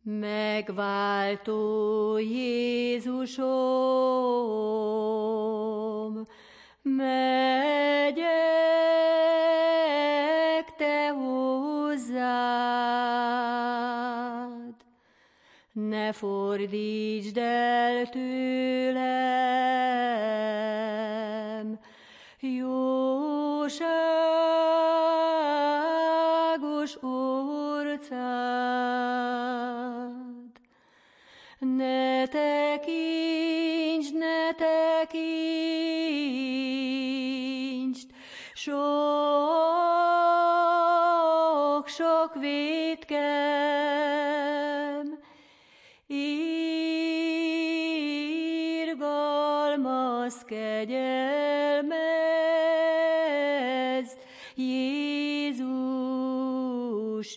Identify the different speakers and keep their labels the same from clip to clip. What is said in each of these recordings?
Speaker 1: Megváltó Jézusom, megyek te hozzád. Ne fordítsd el tőlem jóságos orcád. Ne tekintsd sok vétkem, irgalmas kegyelmez, Jézus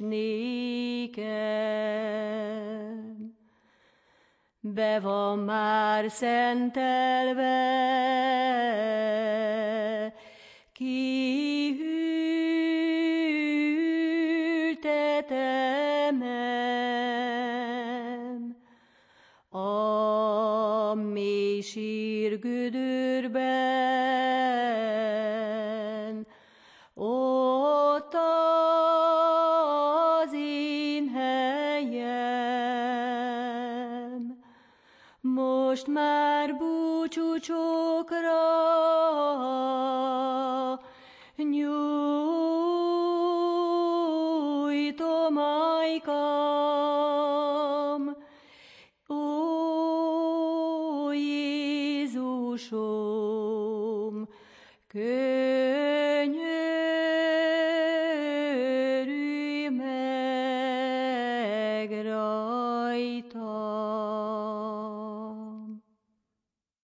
Speaker 1: nékem. Be van már szentelve, kihűltetemem a mély sírgödörben, ott az én helyem. Most már búcsúcsokra nyújtom ajkam, ó Jézusom,